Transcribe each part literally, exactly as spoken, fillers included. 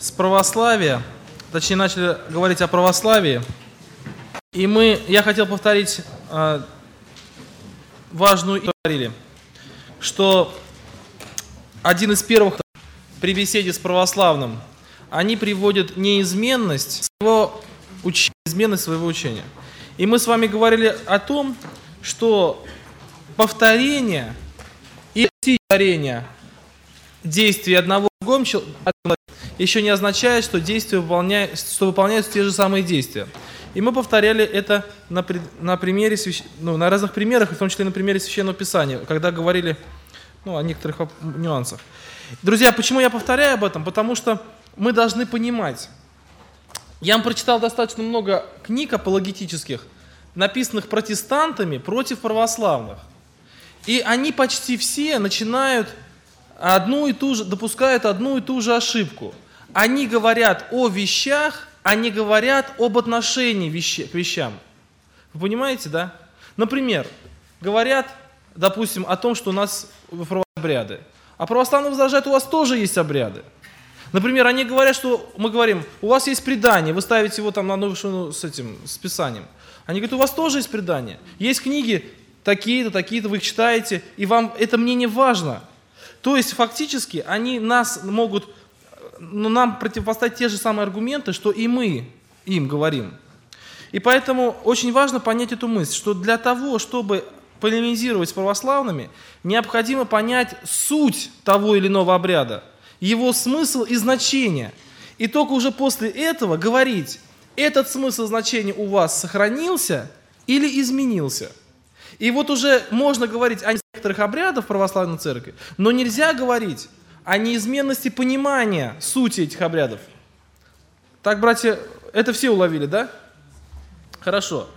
с православия, точнее начали говорить о православии, и мы, я хотел повторить э, важную идею, говорили, что один из первых при беседе с православным, они приводят неизменность своего учения, неизменность своего учения. И мы с вами говорили о том, что повторение и повторение действий одного в другом человека еще не означает, что, действия выполняют, что выполняются те же самые действия. И мы повторяли это на, на, примере, ну, на разных примерах, в том числе на примере Священного Писания, когда говорили ну, о некоторых нюансах. Друзья, почему я повторяю об этом? Потому что мы должны понимать. Я вам прочитал достаточно много книг апологетических, написанных протестантами против православных. И они почти все начинают одну и ту же, допускают одну и ту же ошибку. Они говорят о вещах, они говорят об отношении вещи, к вещам. Вы понимаете, да? Например, говорят, допустим, о том, что у нас обряды. А православные возражают, у вас тоже есть обряды. Например, они говорят, что мы говорим, у вас есть предание, вы ставите его там на одну вершину с этим, с Писанием. Они говорят, у вас тоже есть предание. Есть книги такие-то, такие-то, вы их читаете, и вам это мнение важно. То есть, фактически, они нас могут, ну, нам противопоставить те же самые аргументы, что и мы им говорим. И поэтому очень важно понять эту мысль, что для того, чтобы полемизировать с православными, необходимо понять суть того или иного обряда, его смысл и значение. И только уже после этого говорить, этот смысл значения у вас сохранился или изменился. И вот уже можно говорить о некоторых обрядах православной церкви, но нельзя говорить о неизменности понимания сути этих обрядов. Так, братья, это все уловили, да? Хорошо.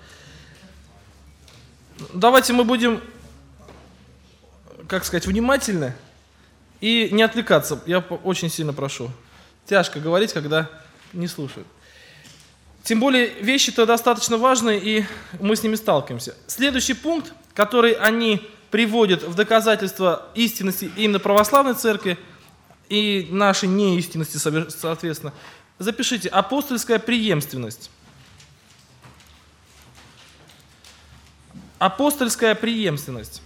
Давайте мы будем, как сказать, внимательны и не отвлекаться. Я очень сильно прошу. Тяжко говорить, когда не слушают. Тем более вещи-то достаточно важные, и мы с ними сталкиваемся. Следующий пункт, который они приводят в доказательство истинности именно православной церкви и нашей неистинности, соответственно, запишите: апостольская преемственность. Апостольская преемственность.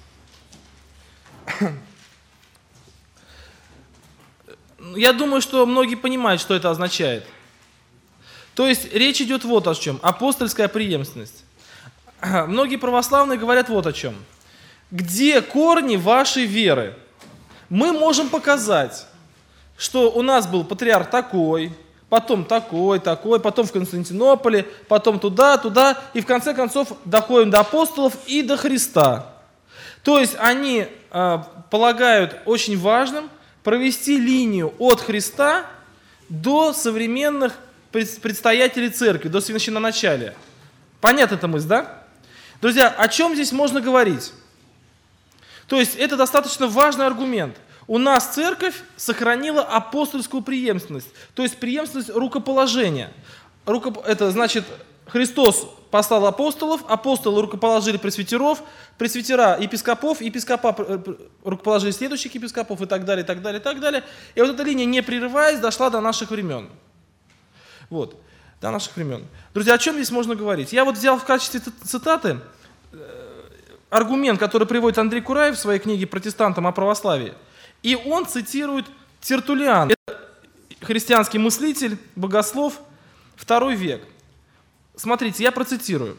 Я думаю, что многие понимают, что это означает. То есть речь идет вот о чем. Апостольская преемственность. Многие православные говорят вот о чем. Где корни вашей веры? Мы можем показать, что у нас был патриарх такой, потом такой, такой, потом в Константинополе, потом туда, туда, и в конце концов доходим до апостолов и до Христа. То есть они э, полагают очень важным провести линию от Христа до современных предстоятелей церкви, до священноначалия. Понятна эта мысль, да? Друзья, о чем здесь можно говорить? То есть это достаточно важный аргумент. У нас церковь сохранила апостольскую преемственность, то есть преемственность рукоположения. Это значит, Христос послал апостолов, апостолы рукоположили пресвитеров, пресвитера епископов, епископа рукоположили следующих епископов и так далее, и так далее, и так далее. И вот эта линия, не прерываясь, дошла до наших времен. Вот, до наших времен. Друзья, о чем здесь можно говорить? Я вот взял в качестве цитаты аргумент, который приводит Андрей Кураев в своей книге «Протестантам о православии». И он цитирует Тертуллиана. Это христианский мыслитель, богослов, второй век. Смотрите, я процитирую.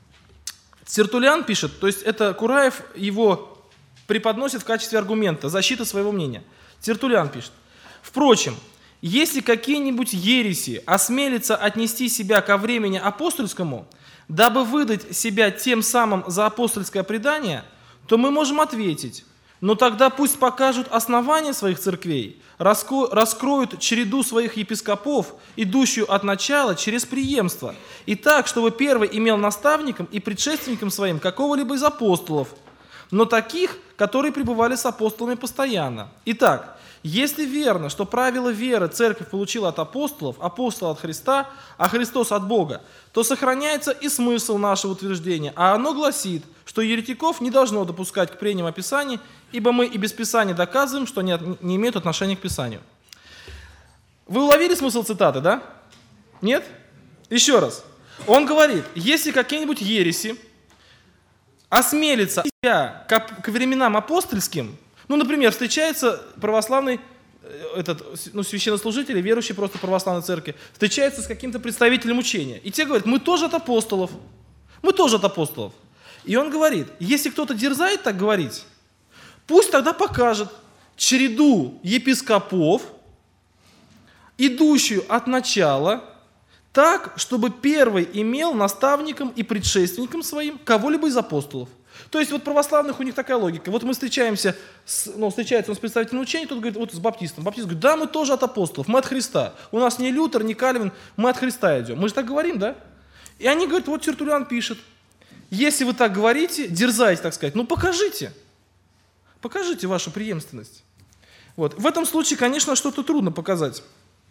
Тертуллиан пишет, то есть это Кураев его преподносит в качестве аргумента, защиты своего мнения. Тертуллиан пишет. Впрочем, если какие-нибудь ереси осмелятся отнести себя ко времени апостольскому, дабы выдать себя тем самым за апостольское предание, то мы можем ответить: но тогда пусть покажут основания своих церквей, раскроют череду своих епископов, идущую от начала через преемство, и так, чтобы первый имел наставником и предшественником своим какого-либо из апостолов, но таких, которые пребывали с апостолами постоянно. Итак, если верно, что правило веры церковь получила от апостолов, апостол от Христа, а Христос от Бога, то сохраняется и смысл нашего утверждения, а оно гласит, что еретиков не должно допускать к прениям о Писании, ибо мы и без Писания доказываем, что они не имеют отношения к Писанию. Вы уловили смысл цитаты, да? Нет? Еще раз. Он говорит, если какие-нибудь ереси осмелится к, к временам апостольским, ну, например, встречается православный этот, ну, священнослужитель, верующий просто православной церкви, встречается с каким-то представителем учения. И те говорят, мы тоже от апостолов. Мы тоже от апостолов. И он говорит, если кто-то дерзает так говорить, пусть тогда покажет череду епископов, идущую от начала, так, чтобы первый имел наставником и предшественником своим кого-либо из апостолов. То есть вот православных у них такая логика. Вот мы встречаемся, с, ну, встречается он с представителем учения, тот говорит, вот с баптистом. Баптист говорит, да, мы тоже от апостолов, мы от Христа. У нас не Лютер, не Кальвин, мы от Христа идем. Мы же так говорим, да? И они говорят, вот Тертуллиан пишет, если вы так говорите, дерзаете, так сказать, ну покажите. Покажите вашу преемственность. Вот. В этом случае, конечно, что-то трудно показать.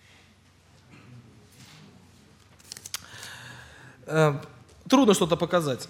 Трудно что-то показать.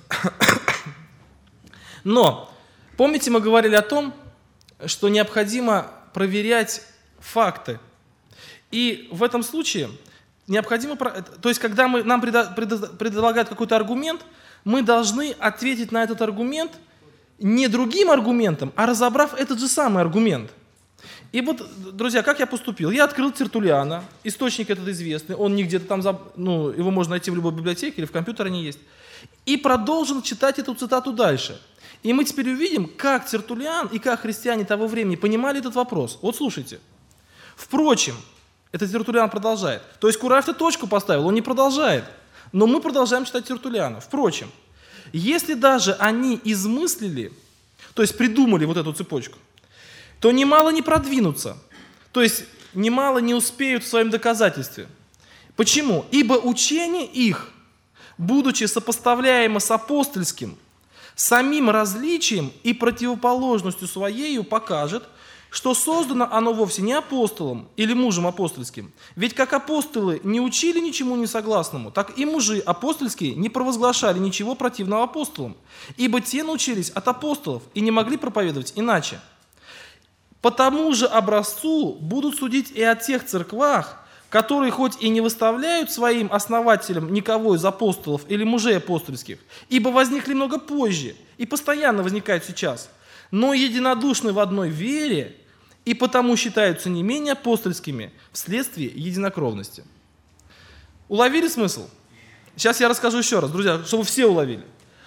Но, помните, мы говорили о том, что необходимо проверять факты. И в этом случае необходимо, то есть когда мы, нам предлагают какой-то аргумент, мы должны ответить на этот аргумент не другим аргументом, а разобрав этот же самый аргумент. И вот, друзья, как я поступил? Я открыл Тертуллиана, источник этот известный, он не где-то там, ну, его можно найти в любой библиотеке или в компьютере они есть, и продолжил читать эту цитату дальше. И мы теперь увидим, как Тертуллиан и как христиане того времени понимали этот вопрос. Вот слушайте. Впрочем, это Тертуллиан продолжает. То есть Курафта точку поставил, он не продолжает. Но мы продолжаем читать Тертуллиана. Впрочем, если даже они измыслили, то есть придумали вот эту цепочку, то немало не продвинутся, то есть немало не успеют в своем доказательстве. Почему? Ибо учение их, будучи сопоставляемо с апостольским, самим различием и противоположностью своею покажет, что создано оно вовсе не апостолом или мужем апостольским. Ведь как апостолы не учили ничему несогласному, так и мужи апостольские не провозглашали ничего противного апостолам, ибо те научились от апостолов и не могли проповедовать иначе. По тому же образцу будут судить и о тех церквах, которые хоть и не выставляют своим основателем никого из апостолов или мужей апостольских, ибо возникли много позже и постоянно возникают сейчас, но единодушны в одной вере и потому считаются не менее апостольскими вследствие единокровности. Уловили смысл? Сейчас я расскажу еще раз, друзья, чтобы все уловили.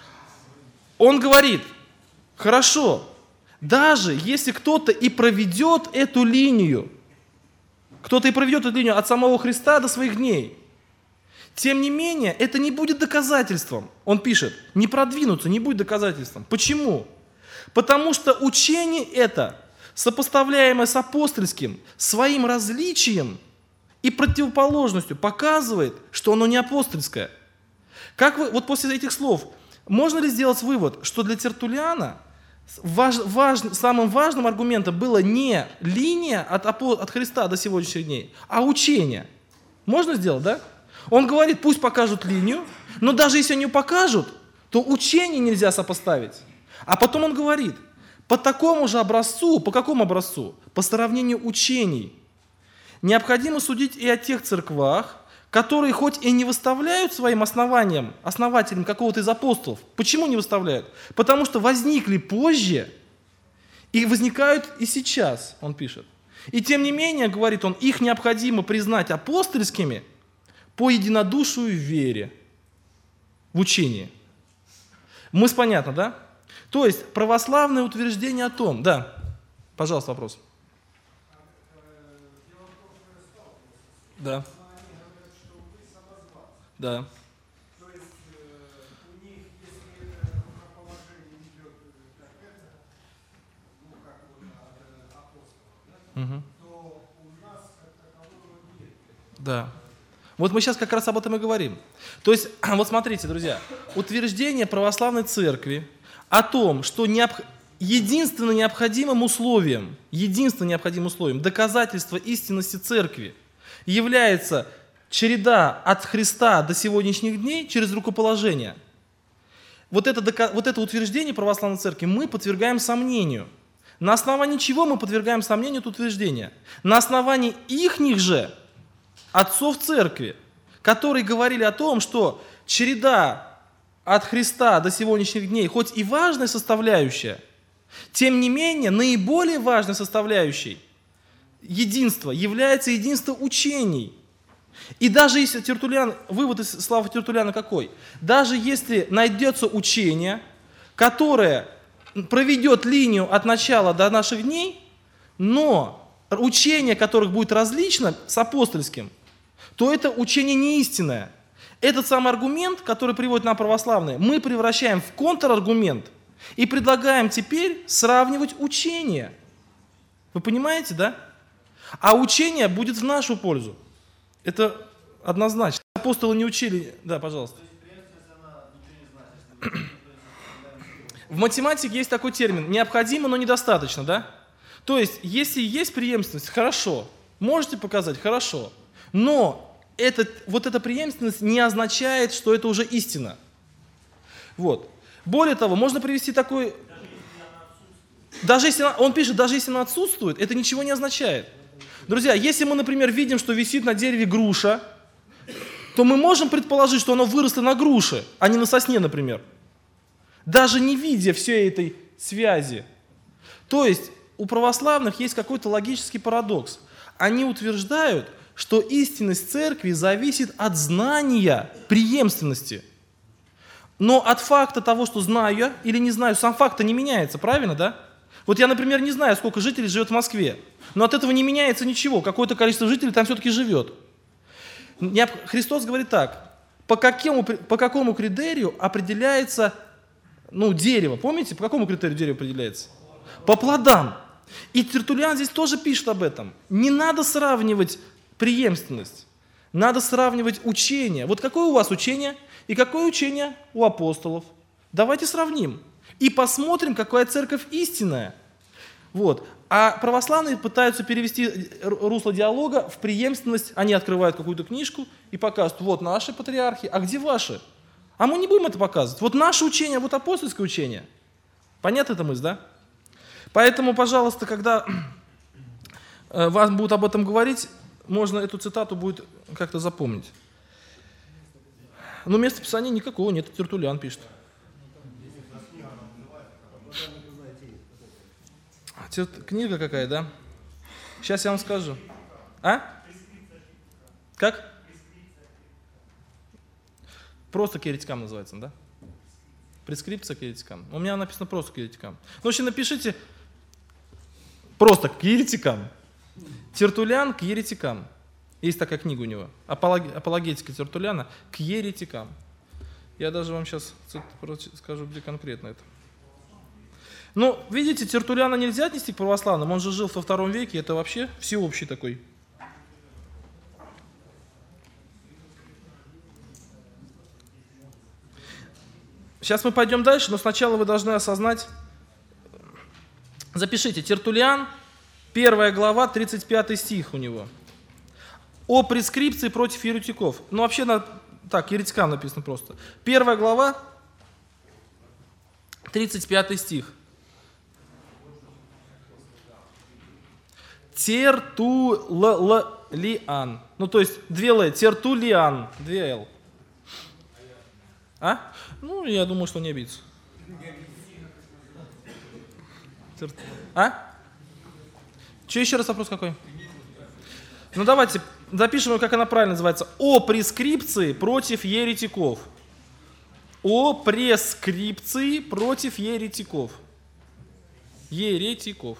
Он говорит, хорошо, даже если кто-то и проведет эту линию, кто-то и проведет эту линию от самого Христа до своих дней, тем не менее, это не будет доказательством. Он пишет, не продвинуться, не будет доказательством. Почему? Потому что учение это, сопоставляемое с апостольским, своим различием и противоположностью показывает, что оно не апостольское. Как вы, вот после этих слов, можно ли сделать вывод, что для Тертуллиана Важ, важ, самым важным аргументом было не линия от, от Христа до сегодняшних дней, а учение. Можно сделать, да? Он говорит, пусть покажут линию, но даже если они покажут, то учение нельзя сопоставить. А потом он говорит, по такому же образцу, по какому образцу? По сравнению учений. Необходимо судить и о тех церквах, которые хоть и не выставляют своим основанием, основателем какого-то из апостолов. Почему не выставляют? Потому что возникли позже и возникают и сейчас, он пишет. И тем не менее, говорит он, их необходимо признать апостольскими по единодушию в вере, в учении. Мысль понятна, да? То есть православное утверждение о том, да, пожалуйста, вопрос. Да. Да. То есть э, у них, если рукоположение идет как это, ну как вот от апостолов, да, угу. то у нас как такового нет. Да. Вот мы сейчас как раз об этом и говорим. То есть, вот смотрите, друзья, утверждение православной церкви о том, что необ... единственно необходимым условием, единственно необходимым условием доказательства истинности церкви является череда от Христа до сегодняшних дней через рукоположение. Вот это, вот это утверждение православной церкви мы подвергаем сомнению. На основании чего мы подвергаем сомнению это утверждение? На основании ихних же отцов церкви, которые говорили о том, что череда от Христа до сегодняшних дней, хоть и важная составляющая, тем не менее, наиболее важной составляющей единства является единство учений. И даже если Тертуллиан, вывод из слова Тертуллиана какой? Даже если найдется учение, которое проведет линию от начала до наших дней, но учение которых будет различно с апостольским, то это учение не истинное. Этот самый аргумент, который приводит нам православные, мы превращаем в контраргумент и предлагаем теперь сравнивать учения. Вы понимаете, да? А учение будет в нашу пользу. Это однозначно. Апостолы не учили... Да, пожалуйста. В математике есть такой термин. Необходимо, но недостаточно, да? То есть, если есть преемственность, хорошо. Можете показать? Хорошо. Но это, вот эта преемственность не означает, что это уже истина. Вот. Более того, можно привести такой... Даже если она, он пишет, даже если она отсутствует, это ничего не означает. Друзья, если мы, например, видим, что висит на дереве груша, то мы можем предположить, что оно выросло на груше, а не на сосне, например. Даже не видя всей этой связи. То есть у православных есть какой-то логический парадокс. Они утверждают, что истинность церкви зависит от знания преемственности. Но от факта того, что знаю я или не знаю, сам факт-то не меняется, правильно, да? Вот я, например, не знаю, сколько жителей живет в Москве, но от этого не меняется ничего, какое-то количество жителей там все-таки живет. Христос говорит так, по какому, по какому критерию определяется ну, дерево, помните, по какому критерию дерево определяется? По плодам. И Тертуллиан здесь тоже пишет об этом. Не надо сравнивать преемственность, надо сравнивать учение. Вот какое у вас учение и какое учение у апостолов? Давайте сравним и посмотрим, какая церковь истинная. Вот. А православные пытаются перевести русло диалога в преемственность. Они открывают какую-то книжку и показывают, вот наши патриархи, а где ваши? А мы не будем это показывать. Вот наше учение, вот апостольское учение. Понятна эта мысль, да? Поэтому, пожалуйста, когда вас будут об этом говорить, можно эту цитату будет как-то запомнить. Но места писания никакого нет, Тертуллиан пишет. Книга какая, да? Сейчас я вам скажу. А? Как? Просто к еретикам называется, да? Прескрипция к еретикам. У меня написано просто к еретикам. Ну, вообще напишите просто к еретикам. Тертуллиан к еретикам. Есть такая книга у него. Апологетика Тертуллиана к еретикам. Я даже вам сейчас скажу, где конкретно это. Ну, видите, Тертуллиана нельзя отнести к православным, он же жил во втором веке, это вообще всеобщий такой. Сейчас мы пойдем дальше, но сначала вы должны осознать, запишите, Тертуллиан, первая глава, тридцать пятый стих у него. О прескрипции против еретиков. Ну, вообще, на, так, еретикам написано просто. Первая глава, тридцать пятый стих. Тертуллиан. Ну, то есть, две Л. Тертуллиан. Две Л. А? Ну, я думаю, что не обидится. А? Че еще раз вопрос какой? Ну, давайте запишем, как она правильно называется. О прескрипции против еретиков. О прескрипции против еретиков. Еретиков.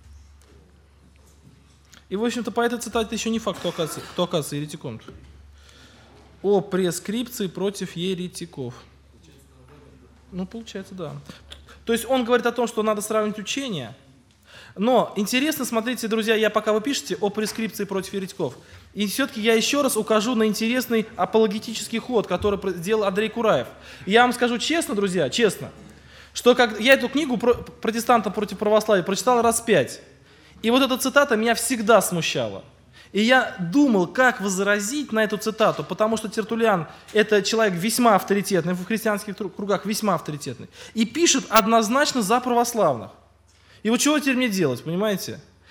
И, в общем-то, по этой цитате еще не факт, кто оказывается, кто оказывается еретиком. О прескрипции против еретиков. Ну, получается, да. То есть он говорит о том, что надо сравнивать учения. Но интересно, смотрите, друзья, я пока вы пишете о прескрипции против еретиков. И все-таки я еще раз укажу на интересный апологетический ход, который сделал Андрей Кураев. Я вам скажу честно, друзья, честно, что как я эту книгу «Протестантам против православия» прочитал раз пять. И вот эта цитата меня всегда смущала. И я думал, как возразить на эту цитату, потому что Тертуллиан – это человек весьма авторитетный, в христианских кругах весьма авторитетный, и пишет однозначно за православных. И вот чего теперь мне делать, понимаете?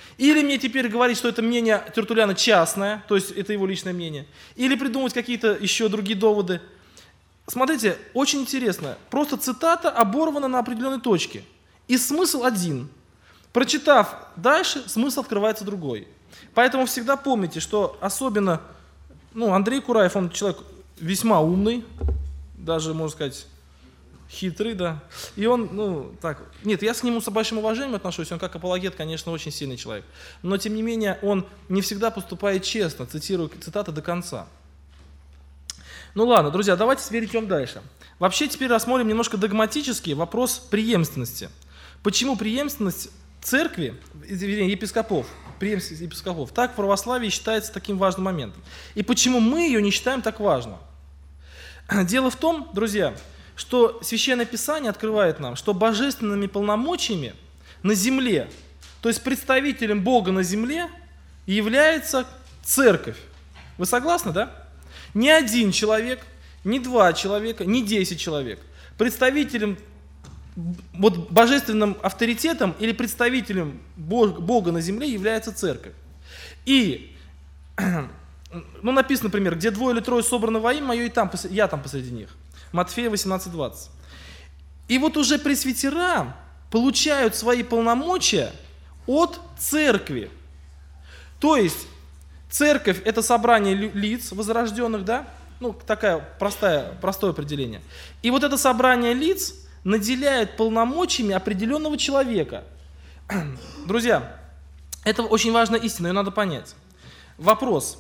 Или мне теперь говорить, что это мнение Тертуллиана частное, то есть это его личное мнение. Или придумывать какие-то еще другие доводы. Смотрите, очень интересно. Просто цитата оборвана на определенной точке. И смысл один. Прочитав дальше, смысл открывается другой. Поэтому всегда помните, что особенно ну, Андрей Кураев, он человек весьма умный, даже, можно сказать, хитрый, да. И он, ну, так, нет, я к нему с большим уважением отношусь, он как апологет, конечно, очень сильный человек. Но, тем не менее, он не всегда поступает честно, цитирую цитаты до конца. Ну ладно, друзья, давайте теперь идем дальше. Вообще теперь рассмотрим немножко догматически вопрос преемственности. Почему преемственность церкви, вернее, епископов, преемственность епископов, так в православии считается таким важным моментом? И почему мы ее не считаем так важно? Дело в том, друзья, что Священное Писание открывает нам, что божественными полномочиями на земле, то есть представителем Бога на земле, является церковь. Вы согласны, да? Ни один человек, ни два человека, ни десять человек. Представителем, вот божественным авторитетом или представителем Бога на земле является церковь. И, ну, написано, например, где двое или трое собраны во имя мое, и там, я там посреди них. Матфея восемнадцать двадцать. И вот уже пресвитера получают свои полномочия от церкви. То есть церковь – это собрание лиц возрожденных, да? Ну, такая простая, простое определение. И вот это собрание лиц наделяет полномочиями определенного человека. Друзья, это очень важная истина, ее надо понять. Вопрос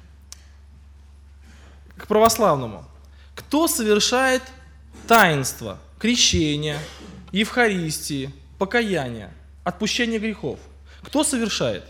к православному. Кто совершает таинство крещения, Евхаристии, покаяния, отпущения грехов? Кто совершает?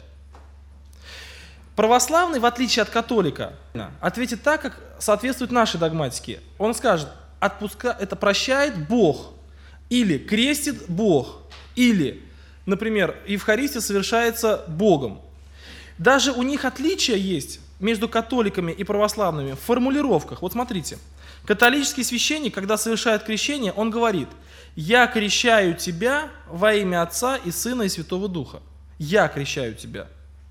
Православный, в отличие от католика, ответит так, как соответствует нашей догматике. Он скажет, отпуска... это прощает Бог, или крестит Бог, или, например, Евхаристия совершается Богом. Даже у них отличия есть между католиками и православными в формулировках. Вот смотрите, католический священник, когда совершает крещение, он говорит, «Я крещаю тебя во имя Отца и Сына и Святого Духа». «Я крещаю тебя».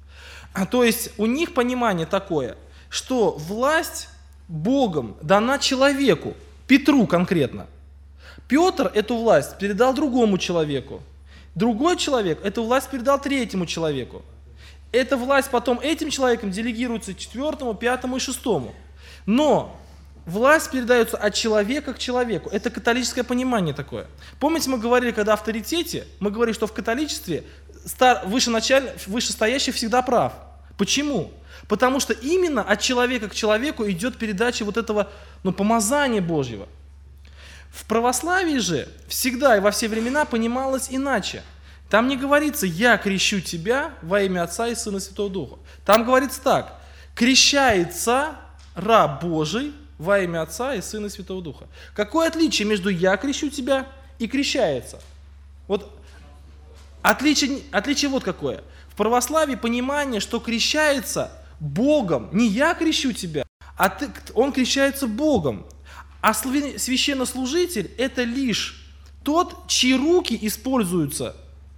То есть у них понимание такое, что власть Богом дана человеку, Петру конкретно. Петр эту власть передал другому человеку. Другой человек эту власть передал третьему человеку. Эта власть потом этим человеком делегируется четвертому, пятому и шестому. Но власть передается от человека к человеку. Это католическое понимание такое. Помните, мы говорили, когда о авторитете, мы говорили, что в католичестве вышеначаль... вышестоящий всегда прав. Почему? Потому что именно от человека к человеку идет передача вот этого ну, помазания Божьего. В православии же всегда и во все времена понималось иначе. Там не говорится «я крещу тебя во имя Отца и Сына и Святого Духа». Там говорится так «крещается раб Божий во имя Отца и Сына и Святого Духа». Какое отличие между «я крещу тебя» и «крещается»? Вот отличие, отличие вот какое. В православии понимание, что крещается Богом, не «я крещу тебя», а ты, он крещается Богом. А священнослужитель – это лишь тот, чьи руки используются,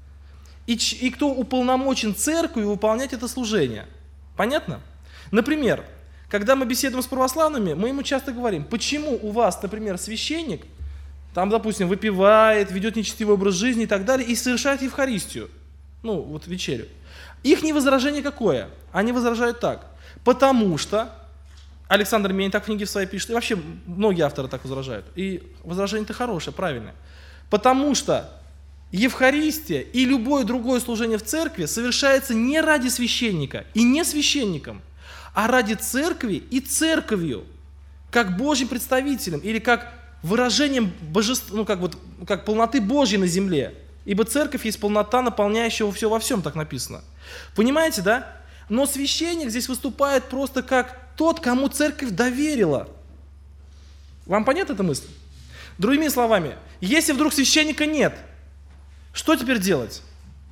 и, и кто уполномочен церковью выполнять это служение. Понятно? Например, когда мы беседуем с православными, мы ему часто говорим, почему у вас, например, священник, там, допустим, выпивает, ведет нечестивый образ жизни и так далее, и совершает Евхаристию, ну, вот вечерю. Их не возражение какое? Они возражают так, потому что, Александр Мень так в книге в своей пишет, и вообще многие авторы так возражают, и возражение-то хорошее, правильное, потому что Евхаристия и любое другое служение в церкви совершается не ради священника и не священником, а ради церкви и церковью, как Божьим представителем или как выражением божества, ну как, вот, как полноты Божьей на земле. Ибо церковь есть полнота, наполняющая все во всем, так написано. Понимаете, да? Но священник здесь выступает просто как тот, кому церковь доверила. Вам понятна эта мысль? Другими словами, если вдруг священника нет, что теперь делать?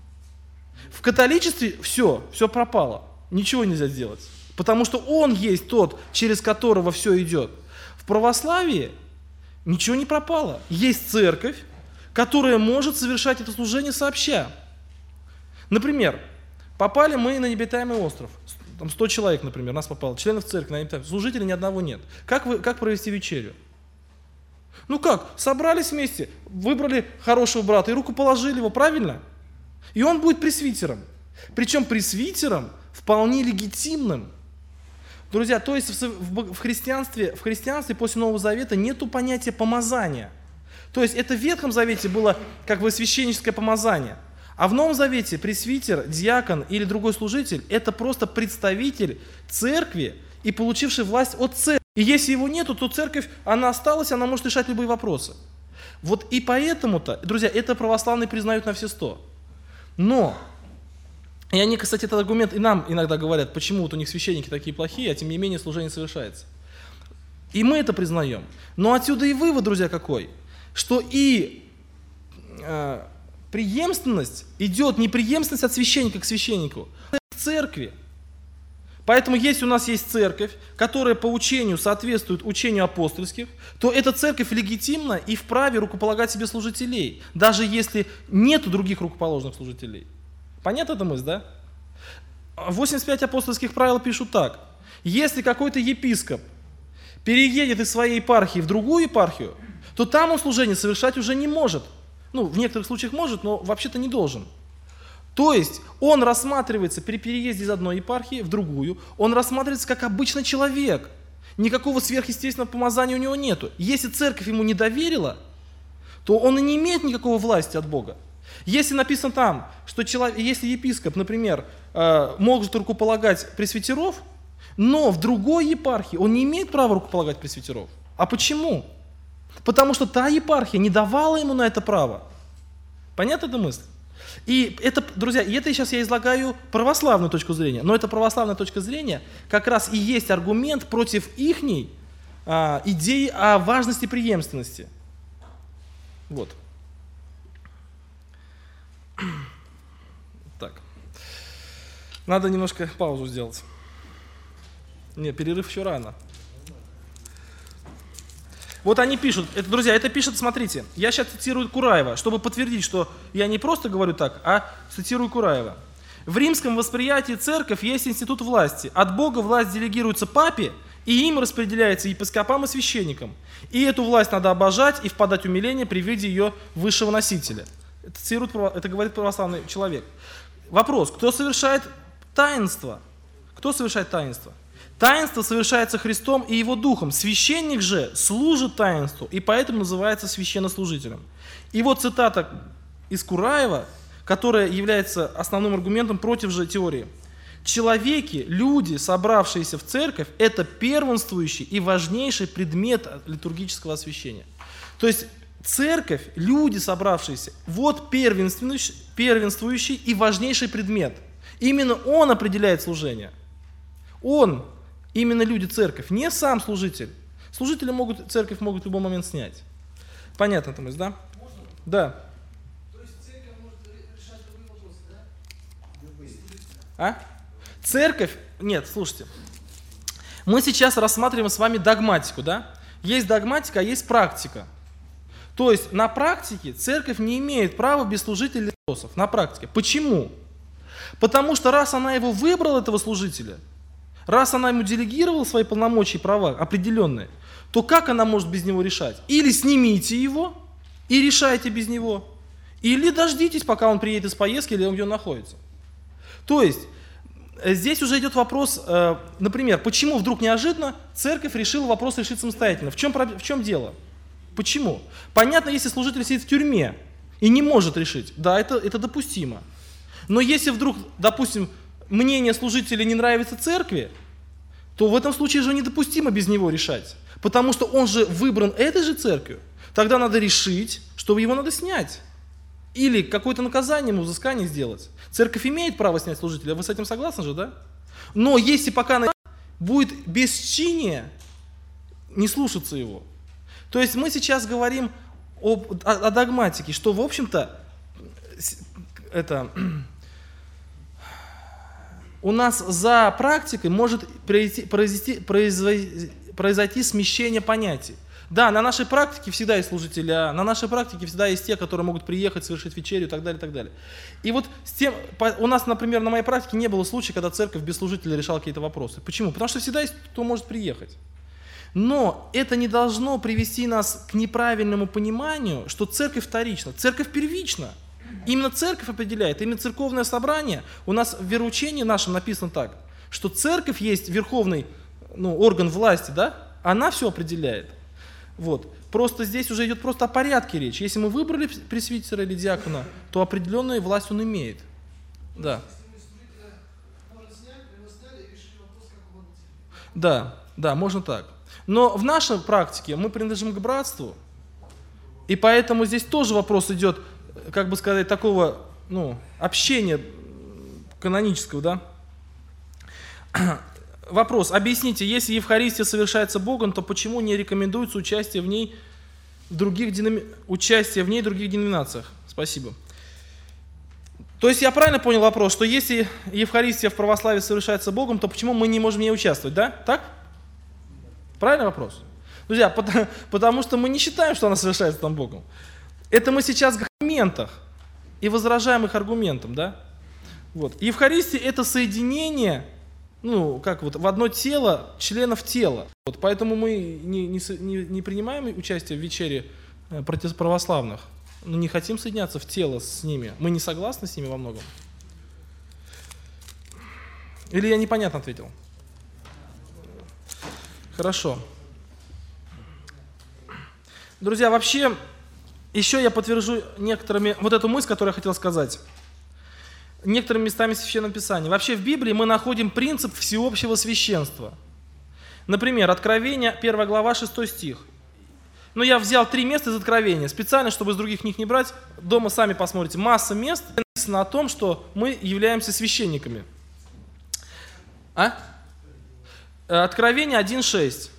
В католичестве все, все пропало, ничего нельзя сделать, потому что он есть тот, через которого все идет. В православии ничего не пропало, есть церковь, которая может совершать это служение сообща. Например, Попали мы на необитаемый остров. Там сто человек, например, нас попало. Членов церкви на необитаемый. Служителей ни одного нет. Как, вы, как провести вечерю? Ну как? Собрались вместе, выбрали хорошего брата и руку положили его, правильно? И он будет пресвитером. Причем пресвитером вполне легитимным. Друзья, то есть в, в, христианстве, в христианстве после Нового Завета нету понятия помазания. То есть это в Ветхом Завете было как бы священническое помазание. А в Новом Завете пресвитер, диакон или другой служитель – это просто представитель церкви и получивший власть от церкви. И если его нету, то церковь, она осталась, она может решать любые вопросы. Вот и поэтому-то, друзья, это православные признают на все сто. Но, и они, кстати, этот аргумент и нам иногда говорят, почему вот у них священники такие плохие, а тем не менее служение совершается. И мы это признаем. Но отсюда и вывод, друзья, какой? Что и э, преемственность идет не преемственность от священника к священнику, а к церкви. Поэтому если у нас есть церковь, которая по учению соответствует учению апостольских, то эта церковь легитимна и вправе рукополагать себе служителей, даже если нет других рукоположенных служителей. Понятно эта мысль, да? восемьдесят пять апостольских правил пишут так. Если какой-то епископ переедет из своей епархии в другую епархию, то там он служение совершать уже не может. Ну, в некоторых случаях может, но вообще-то не должен. То есть он рассматривается при переезде из одной епархии в другую, он рассматривается как обычный человек. Никакого сверхъестественного помазания у него нету. Если церковь ему не доверила, то он и не имеет никакой власти от Бога. Если написано там, что человек, если епископ, например, может рукополагать пресвитеров, но в другой епархии он не имеет права рукополагать пресвитеров. А почему? Потому что та епархия не давала ему на это право. Понятна эта мысль? И это, друзья, и это сейчас я излагаю православную точку зрения, но эта православная точка зрения как раз и есть аргумент против ихней а, идеи о важности преемственности. Вот. Так. Надо немножко паузу сделать. Не, перерыв еще рано. Вот они пишут, это, друзья, это пишет, смотрите, я сейчас цитирую Кураева, чтобы подтвердить, что я не просто говорю так, а цитирую Кураева. В римском восприятии церковь есть институт власти. От Бога власть делегируется папе, и им распределяется епископам и священникам. И эту власть надо обожать и впадать в умиление при виде ее высшего носителя. Это, цитирует, это говорит православный человек. Вопрос, кто совершает таинство? Кто совершает таинство? Таинство совершается Христом и Его Духом. Священник же служит таинству, и поэтому называется священнослужителем. И вот цитата из Кураева, которая является основным аргументом против же теории. Человеки, люди, собравшиеся в церковь, это первенствующий и важнейший предмет литургического освящения. То есть церковь, люди, собравшиеся, вот первенствующий, первенствующий и важнейший предмет. Именно он определяет служение. Он, именно люди, церковь, не сам служитель. Служители могут, церковь могут в любой момент снять. Понятно, Томас, да? Можно? Да. То есть церковь может решать любые вопросы, да? Любые. А? Церковь, нет, слушайте. Мы сейчас рассматриваем с вами догматику, да? Есть догматика, а есть практика. То есть на практике церковь не имеет права без служителей вопросов. На практике. Почему? Потому что раз она его выбрала, этого служителя, раз она ему делегировала свои полномочия и права определенные, то как она может без него решать? Или снимите его и решайте без него, или дождитесь, пока он приедет из поездки, или он где он находится. То есть здесь уже идет вопрос, например, почему вдруг неожиданно церковь решила вопрос решить самостоятельно? В чем, в чем дело? Почему? Понятно, если служитель сидит в тюрьме и не может решить, да, это, это допустимо. Но если вдруг, допустим, мнение служителя не нравится церкви, то в этом случае же недопустимо без него решать. Потому что он же выбран этой же церковью. Тогда надо решить, что его надо снять. Или какое-то наказание ему, взыскание сделать. Церковь имеет право снять служителя, вы с этим согласны же, да? Но если пока будет бесчиние, не слушаться его. То есть мы сейчас говорим об, о, о догматике, что, в общем-то, это, у нас за практикой может произойти, произойти, произойти смещение понятий. Да, на нашей практике всегда есть служителя, на нашей практике всегда есть те, которые могут приехать, совершить вечерю и так далее, и так далее. И вот с тем, у нас, например, на моей практике не было случая, когда церковь без служителя решала какие-то вопросы. Почему? Потому что всегда есть кто может приехать. Но это не должно привести нас к неправильному пониманию, что церковь вторична. Церковь первична. Именно церковь определяет, именно церковное собрание. У нас в вероучении нашем написано так, что церковь есть верховный ну, орган власти, да? Она все определяет. Вот. Просто здесь уже идет просто о порядке речь. Если мы выбрали пресвитера или диакона, то определенную власть он имеет. Да. Да, да, можно так. Но в нашей практике мы принадлежим к братству, и поэтому здесь тоже вопрос идет, как бы сказать, такого ну, общения канонического, да? Вопрос. Объясните, если Евхаристия совершается Богом, то почему не рекомендуется участие в ней в других, деноми... участие в ней в других деноминациях? Спасибо. То есть я правильно понял вопрос, что если Евхаристия в православии совершается Богом, то почему мы не можем в ней участвовать, да? Так? Правильный вопрос? Друзья, потому, потому что мы не считаем, что она совершается там Богом. Это мы сейчас в аргументах и возражаем их аргументам, да? Вот. Евхаристия – это соединение, ну, как вот, в одно тело членов тела. Вот. Поэтому мы не, не, не, не принимаем участие в вечере православных, но не хотим соединяться в тело с ними. Мы не согласны с ними во многом. Или я непонятно ответил? Хорошо. Друзья, вообще, еще я подтвержу некоторыми, вот эту мысль, которую я хотел сказать, некоторыми местами Священного Писания. Вообще в Библии мы находим принцип всеобщего священства. Например, Откровение, первая глава, шестой стих. Ну, я взял три места из Откровения, специально, чтобы из других книг не брать. Дома сами посмотрите. Масса мест написано о том, что мы являемся священниками. А? Откровение один шесть.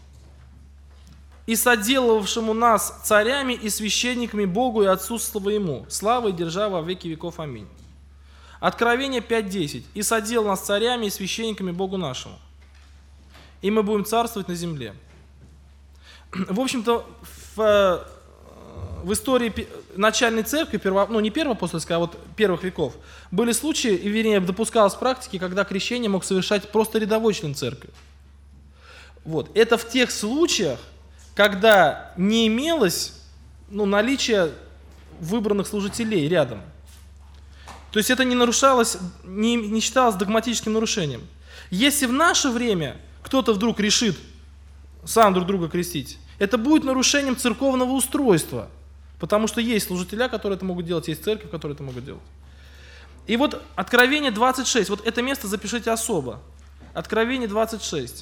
«И соделавшему нас царями и священниками Богу и Отцу Своему, слава и держава во веки веков. Аминь». Откровение пять десять. «И соделал нас царями и священниками Богу нашему, и мы будем царствовать на земле». В общем-то, в, в истории начальной церкви, перво, ну не первоапостольской, а вот первых веков, были случаи, и вернее допускалось в практике, когда крещение мог совершать просто рядовой член церкви. Вот. Это в тех случаях, когда не имелось ну, наличия выбранных служителей рядом. То есть это не нарушалось, не, не считалось догматическим нарушением. Если в наше время кто-то вдруг решит сам друг друга крестить, это будет нарушением церковного устройства, потому что есть служителя, которые это могут делать, есть церковь, которые это могут делать. И вот Откровение двадцать шесть, вот это место запишите особо. Откровение двадцать шесть.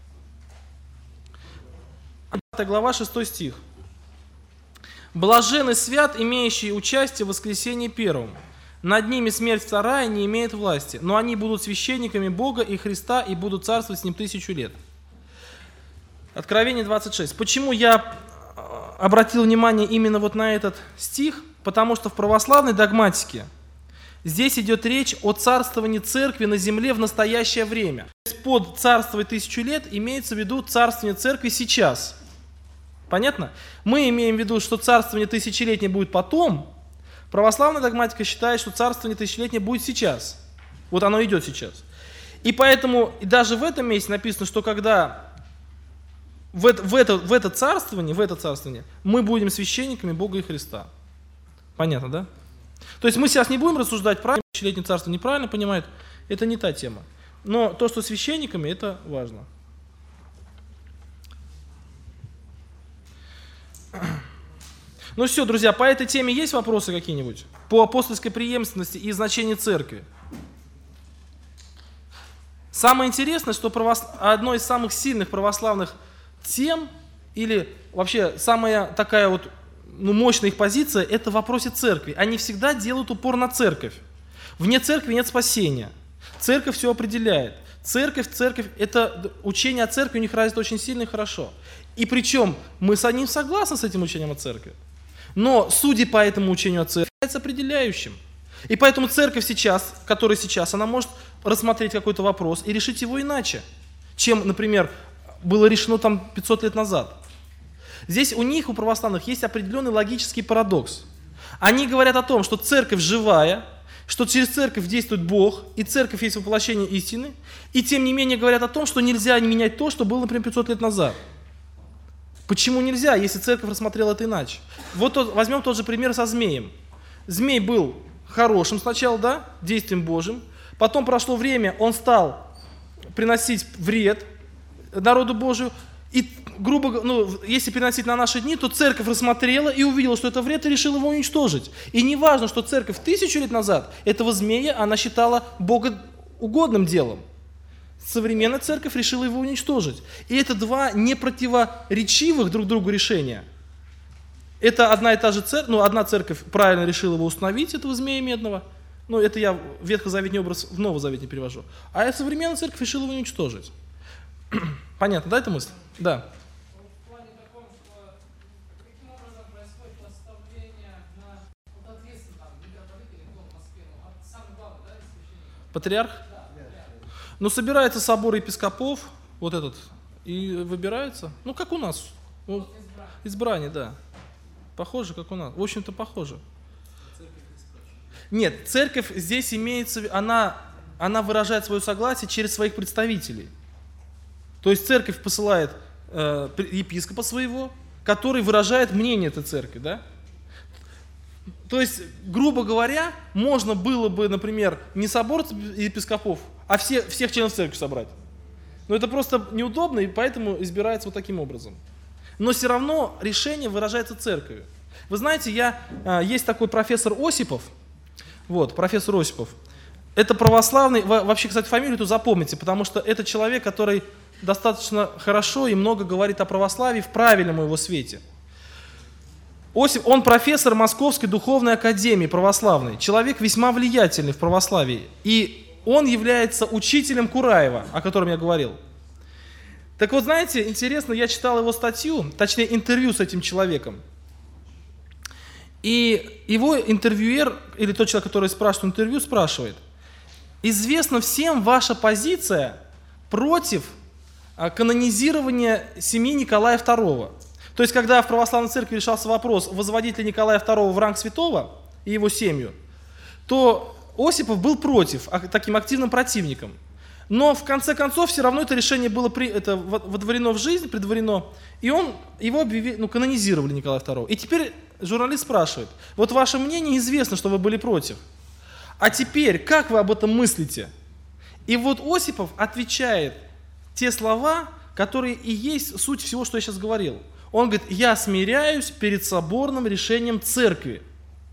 пятая глава, шестой стих. «Блажен и свят, имеющий участие в воскресении первом. Над ними смерть вторая не имеет власти, но они будут священниками Бога и Христа и будут царствовать с Ним тысячу лет». Откровение двадцать шесть. Почему я обратил внимание именно вот на этот стих? Потому что в православной догматике здесь идет речь о царствовании церкви на земле в настоящее время. Под царствовать тысячу лет имеется в виду царствование церкви сейчас. Понятно? Мы имеем в виду, что царствование тысячелетнее будет потом. Православная догматика считает, что царствование тысячелетнее будет сейчас. Вот оно идет сейчас. И поэтому и даже в этом месте написано, что когда в это, в, это, в это царствование, в это царствование мы будем священниками Бога и Христа. Понятно, да? То есть мы сейчас не будем рассуждать, правильно, тысячелетнее царство неправильно понимает, это не та тема. Но то, что священниками, это важно. Ну все, друзья, по этой теме есть вопросы какие-нибудь? По апостольской преемственности и значению церкви? Самое интересное, что правос... одной из самых сильных православных тем, или вообще самая такая вот ну, мощная их позиция, это в вопросе церкви. Они всегда делают упор на церковь. Вне церкви нет спасения. Церковь все определяет. Церковь, церковь, это учение о церкви у них развито очень сильно и хорошо. И причем мы с ним согласны с этим учением о церкви. Но судя по этому учению о церкви, является определяющим. И поэтому церковь сейчас, которая сейчас, она может рассмотреть какой-то вопрос и решить его иначе, чем, например, было решено там пятьсот лет назад. Здесь у них, у православных, есть определенный логический парадокс. Они говорят о том, что церковь живая, что через церковь действует Бог, и церковь есть воплощение истины, и тем не менее говорят о том, что нельзя менять то, что было, например, пятьсот лет назад. Почему нельзя, если церковь рассмотрела это иначе? Вот тот, возьмем тот же пример со змеем. Змей был хорошим сначала, да, действием Божьим, потом прошло время, он стал приносить вред народу Божию, и, грубо, ну, если переносить на наши дни, то церковь рассмотрела и увидела, что это вред, и решила его уничтожить. И не важно, что церковь тысячу лет назад этого змея она считала богоугодным делом. Современная церковь решила его уничтожить. И это два непротиворечивых друг другу решения. Это одна и та же церковь, ну, одна церковь правильно решила его установить, этого змея медного. Ну, это я ветхозаветный образ в новозаветный перевожу. А современная церковь решила его уничтожить. Понятно, да, эта мысль? Да. В плане таком, что каким образом происходит наставление на вот ответственность, там, митрополит или кто в Москве, ну, от самого главного, да, священника? Патриарх? Да, патриарх. Ну, собирается собор епископов, вот этот, и выбирается. Ну, как у нас. Ну, избрание, да. Похоже, как у нас. В общем-то, похоже. Нет, церковь здесь имеется, она, она выражает свое согласие через своих представителей. То есть церковь посылает э, епископа своего, который выражает мнение этой церкви, да? То есть, грубо говоря, можно было бы, например, не собор епископов, а все, всех членов церкви собрать. Но это просто неудобно, и поэтому избирается вот таким образом. Но все равно решение выражается церковью. Вы знаете, я, э, есть такой профессор Осипов, вот, профессор Осипов. Это православный, вообще, кстати, фамилию эту запомните, потому что это человек, который достаточно хорошо и много говорит о православии в правильном его свете. Осип, он профессор Московской духовной академии православной, человек весьма влиятельный в православии, и он является учителем Кураева, о котором я говорил. Так вот, знаете, интересно, я читал его статью, точнее интервью с этим человеком, и его интервьюер, или тот человек, который спрашивает интервью, спрашивает: известна всем ваша позиция против канонизирования семьи Николая второго. То есть, когда в православной церкви решался вопрос, возводить ли Николая второго в ранг святого и его семью, то Осипов был против, таким активным противником. Но в конце концов все равно это решение было при, это водворено в жизнь, предварено, и он, его объявили, ну, канонизировали Николая второго. И теперь журналист спрашивает: вот ваше мнение, известно, что вы были против. А теперь, как вы об этом мыслите? И вот Осипов отвечает те слова, которые и есть суть всего, что я сейчас говорил. Он говорит: я смиряюсь перед соборным решением церкви.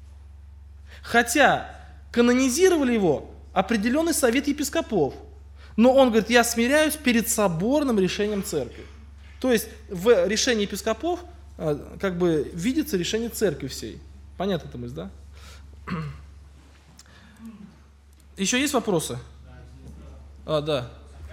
Хотя канонизировали его определенный совет епископов. Но он говорит: я смиряюсь перед соборным решением церкви. То есть в решении епископов как бы видится решение церкви всей. Понятно эта мысль, да? Еще есть вопросы? А, да.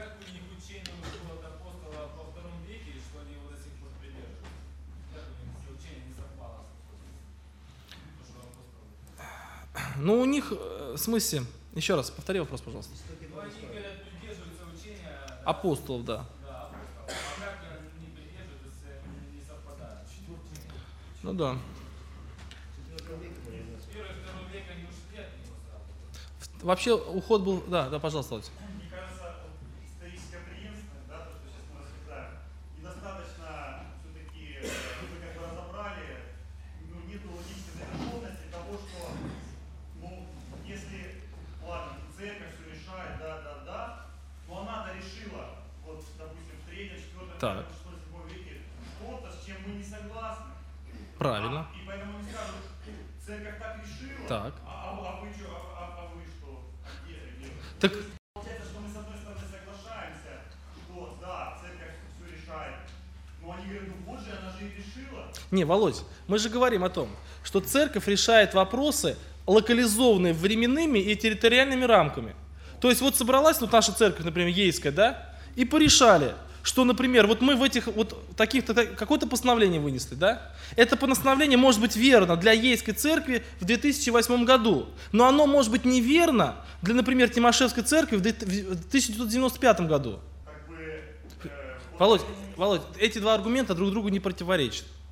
Ну, у них, в смысле, еще раз, повтори вопрос, пожалуйста. Ну, они говорят, придерживаются учения апостолов, да. Да, апостолов. А как они придерживаются, не совпадают. Ну да. С первого и второго века они ушли от него сразу. Вообще уход был, да, да, пожалуйста. Мне кажется, историческая преемственность, да, то, что сейчас мы рассуждаем, недостаточно все-таки, вы как бы разобрали, ну, нет логической завершенности того, что, ну, если, ладно, церковь все решает, да, да, да, но она-то решила, вот, допустим, в третьем, четвертом, пятом, шестом, седьмом веке что-то, с чем мы не согласны. Правильно. А, и поэтому они скажут, церковь так решила, Так. а, а, а вы что, а, а вы что? А где, где? Так, Получается, что мы с одной стороны соглашаемся, что да, церковь все решает, но они говорят: ну вот же, она же и решила. не, Володь, мы же говорим о том, что церковь решает вопросы, локализованные временными и территориальными рамками. То есть вот собралась тут наша церковь, например, Ейская, да, и порешали, что, например, вот мы в этих вот таких-то, какое-то постановление вынесли, да? Это постановление может быть верно для Ейской церкви в две тысячи восьмом году, но оно может быть неверно для, например, Тимошевской церкви в тысяча девятьсот девяносто пятом году. Как бы, э, вот Володь, Володь, эти два аргумента друг другу не противоречат.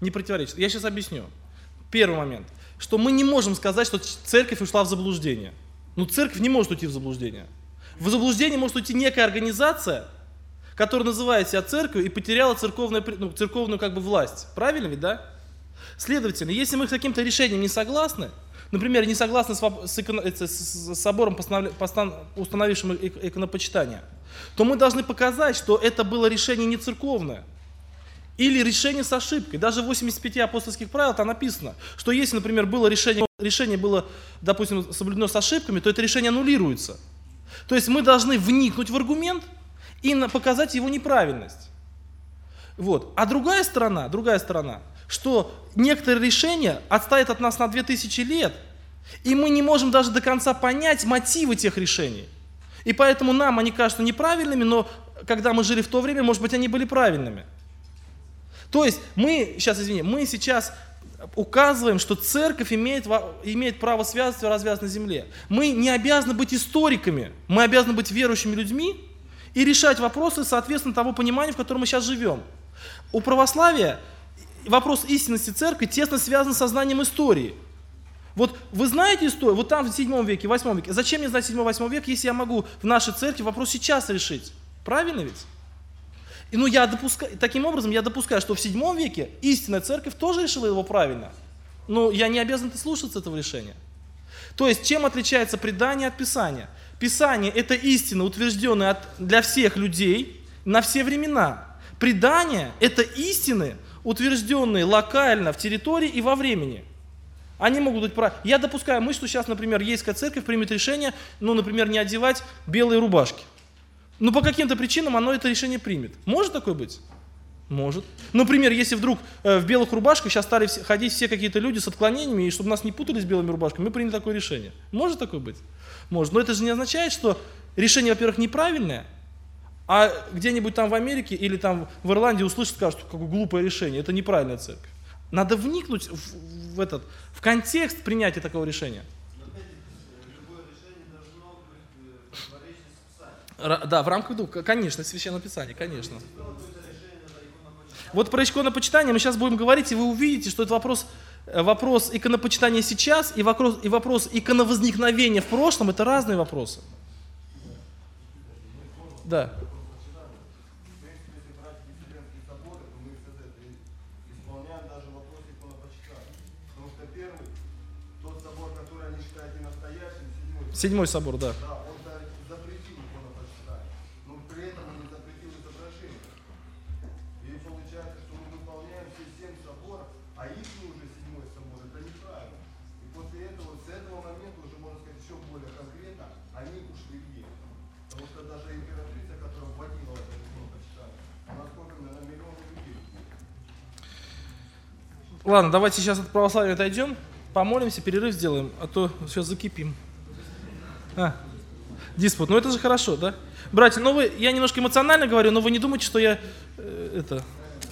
Не противоречит. Я сейчас объясню. Первый момент. Что мы не можем сказать, что церковь ушла в заблуждение. Ну, церковь не может уйти в заблуждение. В заблуждение может уйти некая организация, которая называет себя церковью и потеряла церковную, ну, церковную как бы власть. Правильно ведь, да? Следовательно, если мы с каким-то решением не согласны, например, не согласны с, с, с, с собором, установившим иконопочитание, то мы должны показать, что это было решение не церковное или решение с ошибкой. Даже в восьмидесяти пяти апостольских правилах там написано, что если, например, было решение, решение было, допустим, соблюдено с ошибками, то это решение аннулируется. То есть мы должны вникнуть в аргумент и показать его неправильность. Вот. А другая сторона, другая сторона, что некоторые решения отстоят от нас на две тысячи лет, и мы не можем даже до конца понять мотивы тех решений. И поэтому нам они кажутся неправильными, но когда мы жили в то время, может быть, они были правильными. То есть мы, сейчас извини, мы сейчас указываем, что церковь имеет, имеет право связываться и развязывать на земле. Мы не обязаны быть историками, мы обязаны быть верующими людьми и решать вопросы соответственно того понимания, в котором мы сейчас живем. У православия вопрос истинности церкви тесно связан с сознанием истории. Вот вы знаете историю, вот там в седьмом веке, в восьмом веке. Зачем мне знать седьмой-восьмой век, если я могу в нашей церкви вопрос сейчас решить? Правильно ведь? И ну я допускаю, таким образом я допускаю, что в седьмом веке истинная церковь тоже решила его правильно. Но я не обязан слушаться этого решения. То есть чем отличается предание от Писания? Писание – это истина, утвержденная от, для всех людей на все времена. Предание – это истины, утвержденные локально в территории и во времени. Они могут быть правы. Я допускаю мысль, что сейчас, например, Ейская церковь примет решение, ну, например, не одевать белые рубашки. Но по каким-то причинам оно это решение примет. Может такое быть? Может. Например, если вдруг э, в белых рубашках сейчас стали все, ходить все какие-то люди с отклонениями, и чтобы нас не путали с белыми рубашками, мы приняли такое решение. Может такое быть? Может. Но это же не означает, что решение, во-первых, неправильное, а где-нибудь там в Америке или там в Ирландии услышат, скажут, какое глупое решение, это неправильная церковь. Надо вникнуть в, в, этот, в контекст принятия такого решения. Да, в рамках духа, конечно, Священного Писания, конечно. Вот про иконопочитание мы сейчас будем говорить, и вы увидите, что это вопрос, вопрос иконопочитания сейчас и вопрос, и вопрос иконовозникновения в прошлом – это разные вопросы. Да. Седьмой собор, да. Да, он запретил иконопочитание, но при этом он не запретил изображение. И получается, что мы выполняем все семь соборов, а их уже седьмой собор, это неправильно. И после этого, с этого момента уже, можно сказать, еще более конкретно, они ушли в ересь. Потому что даже императрица, которая вводила это иконопочитание, она сколько, на миллионы людей. Ладно, давайте сейчас от православия отойдем, помолимся, перерыв сделаем, а то сейчас закипим. А, диспут, ну это же хорошо, да? Братья, ну вы, я немножко эмоционально говорю, но вы не думайте, что я, э, это...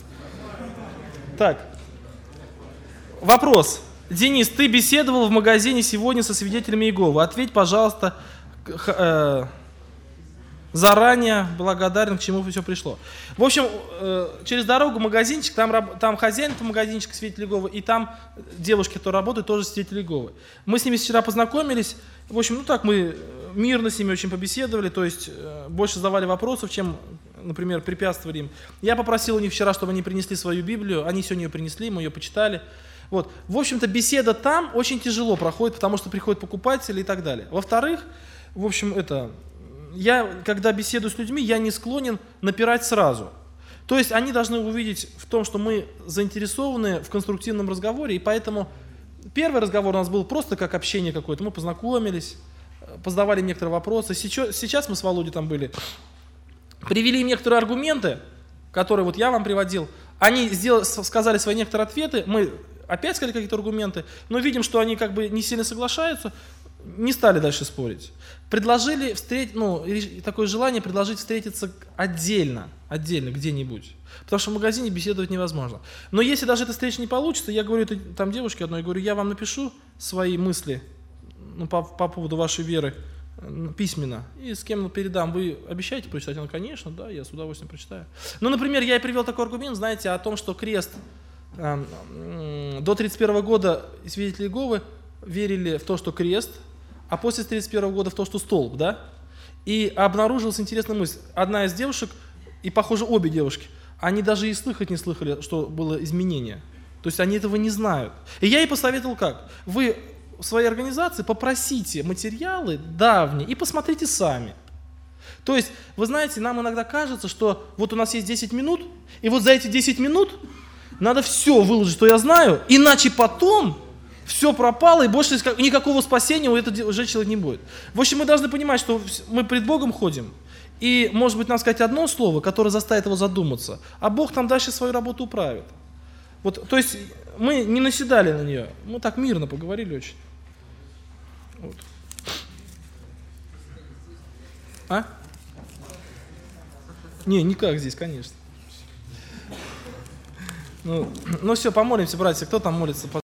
Так, вопрос. Денис, ты беседовал в магазине сегодня со свидетелями Иеговы. Ответь, пожалуйста, э, заранее благодарен, к чему все пришло. В общем, э, через дорогу магазинчик, там, там хозяин этого магазинчика, свидетель Иеговы, и там девушки, которые работают, тоже свидетели Иеговы. Мы с ними вчера познакомились. В общем, ну так мы мирно с ними очень побеседовали, то есть э, больше задавали вопросов, чем, например, препятствовали им. Я попросил у них вчера, чтобы они принесли свою Библию, они сегодня ее принесли, мы ее почитали. Вот. В общем-то, беседа там очень тяжело проходит, потому что приходят покупатели и так далее. Во-вторых, в общем, это, я, когда беседую с людьми, я не склонен напирать сразу. То есть они должны увидеть в том, что мы заинтересованы в конструктивном разговоре, и поэтому... Первый разговор у нас был просто как общение какое-то. Мы познакомились, позадавали некоторые вопросы. Сейчас, сейчас мы с Володей там были. Привели им некоторые аргументы, которые вот я вам приводил. Они сделали, сказали свои некоторые ответы. Мы опять сказали какие-то аргументы, но видим, что они как бы не сильно соглашаются. Не стали дальше спорить. Предложили встретить, ну, такое желание предложить встретиться отдельно, отдельно где-нибудь. Потому что в магазине беседовать невозможно. Но если даже эта встреча не получится, я говорю это, там девушке одной, я говорю, я вам напишу свои мысли, ну, по, по поводу вашей веры письменно, и с кем передам. Вы обещаете прочитать? Она, конечно, да, я с удовольствием прочитаю. Ну, например, я и привел такой аргумент, знаете, о том, что крест до тридцать первого года свидетели Иеговы верили в то, что крест, а после тридцать первого года в то, что столб, да? И обнаружилась интересная мысль. Одна из девушек, и, похоже, обе девушки, они даже и слыхать не слыхали, что было изменение. То есть они этого не знают. И я ей посоветовал как? Вы в своей организации попросите материалы давние и посмотрите сами. То есть, вы знаете, нам иногда кажется, что вот у нас есть десять минут, и вот за эти десять минут надо все выложить, что я знаю, иначе потом все пропало, и больше никакого спасения у этого женщины не будет. В общем, мы должны понимать, что мы пред Богом ходим, и, может быть, нам сказать одно слово, которое заставит его задуматься, а Бог там дальше свою работу управит. Вот, то есть, мы не наседали на нее, мы так мирно поговорили очень. Вот. А? Не, никак здесь, конечно. Ну, ну все, помолимся, братья. Кто там молится?